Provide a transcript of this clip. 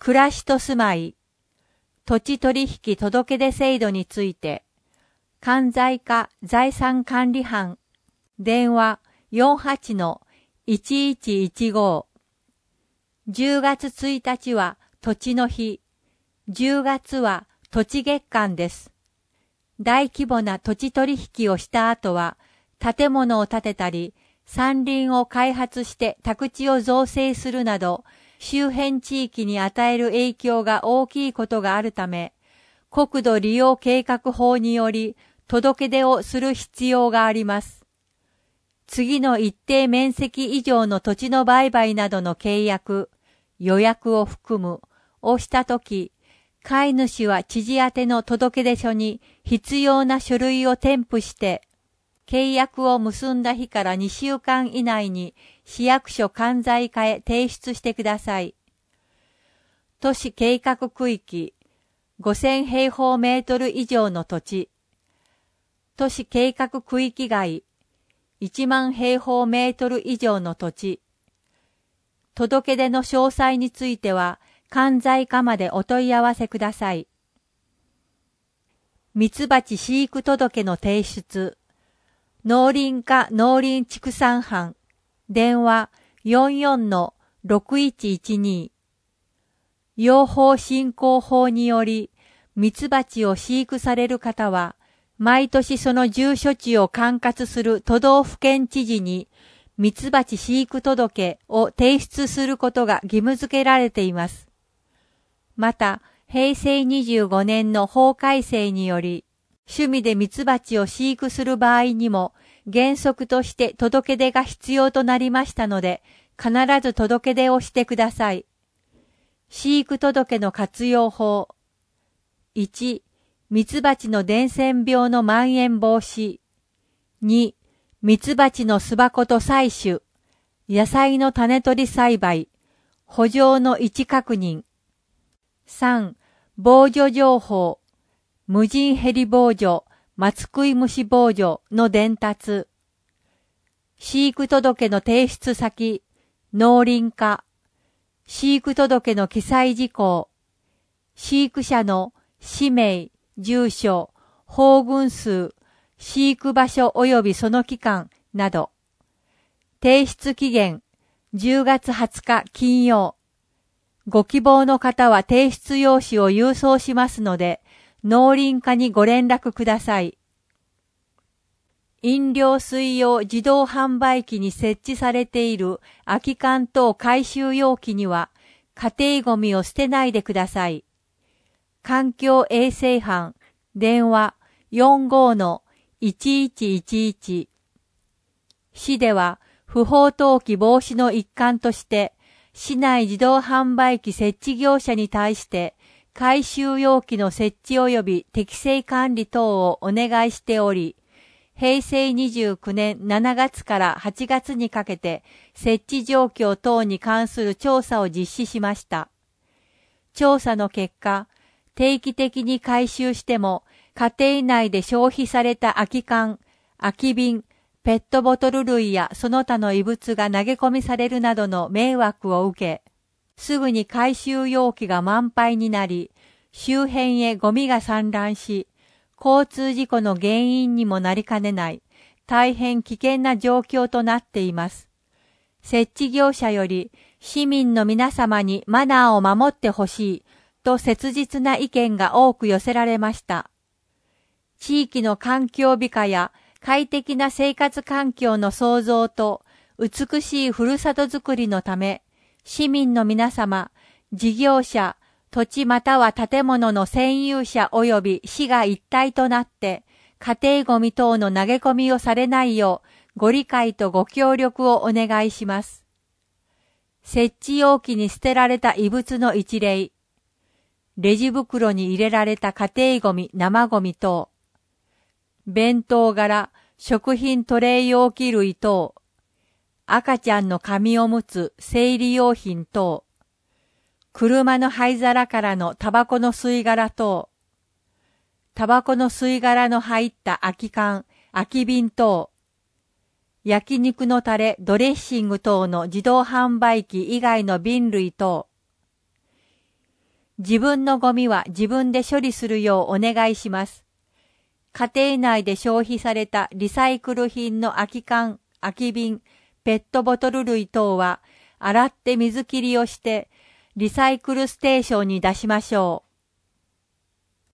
暮らしと住まい、土地取引届出制度について、関西課財産管理班、電話48-1115。10月1日は土地の日、10月は土地月間です。大規模な土地取引をした後は、建物を建てたり、山林を開発して宅地を造成するなど、周辺地域に与える影響が大きいことがあるため、国土利用計画法により届け出をする必要があります。次の一定面積以上の土地の売買などの契約、予約を含む、をしたとき、買い主は知事宛ての届出書に必要な書類を添付して、契約を結んだ日から2週間以内に市役所関西課へ提出してください。都市計画区域5000平方メートル以上の土地、都市計画区域外1万平方メートル以上の土地、届け出の詳細については関西課までお問い合わせください。ミツバチ飼育届の提出、農林課農林畜産班、電話44-6112。養蜂振興法により、ミツバチを飼育される方は、毎年その住所地を管轄する都道府県知事に、ミツバチ飼育届を提出することが義務付けられています。また、平成25年の法改正により、趣味でミツバチを飼育する場合にも、原則として届け出が必要となりましたので、必ず届け出をしてください。飼育届の活用法。1、ミツバチの伝染病の蔓延防止。2、ミツバチの巣箱と採取。野菜の種取り栽培。圃場の位置確認。3、防除情報。無人ヘリ防除、松食い虫防除の伝達。飼育届の提出先、農林課。飼育届の記載事項。飼育者の氏名、住所、訪群数、飼育場所及びその期間など。提出期限、10月20日金曜。ご希望の方は提出用紙を郵送しますので、農林課にご連絡ください。飲料水用自動販売機に設置されている空き缶等回収容器には、家庭ゴミを捨てないでください。環境衛生班、電話45-1111。市では、不法投棄防止の一環として、市内自動販売機設置業者に対して、回収容器の設置及び適正管理等をお願いしており、平成29年7月から8月にかけて設置状況等に関する調査を実施しました。調査の結果、定期的に回収しても家庭内で消費された空き缶、空き瓶、ペットボトル類やその他の異物が投げ込みされるなどの迷惑を受け、すぐに回収容器が満杯になり、周辺へゴミが散乱し、交通事故の原因にもなりかねない、大変危険な状況となっています。設置業者より、市民の皆様にマナーを守ってほしい、と切実な意見が多く寄せられました。地域の環境美化や快適な生活環境の創造と美しいふるさとづくりのため、市民の皆様、事業者、土地または建物の占有者及び市が一体となって、家庭ゴミ等の投げ込みをされないよう、ご理解とご協力をお願いします。設置容器に捨てられた異物の一例。レジ袋に入れられた家庭ゴミ、生ゴミ等。弁当柄、食品トレイ容器類等。赤ちゃんの紙おむつ、生理用品等。車の灰皿からのタバコの吸い殻等。タバコの吸い殻の入った空き缶、空き瓶等。焼肉のタレ、ドレッシング等の自動販売機以外の瓶類等。 自分のゴミは自分で処理するようお願いします。家庭内で消費されたリサイクル品の空き缶、空き瓶、ペットボトル類等は洗って水切りをしてリサイクルステーションに出しましょう。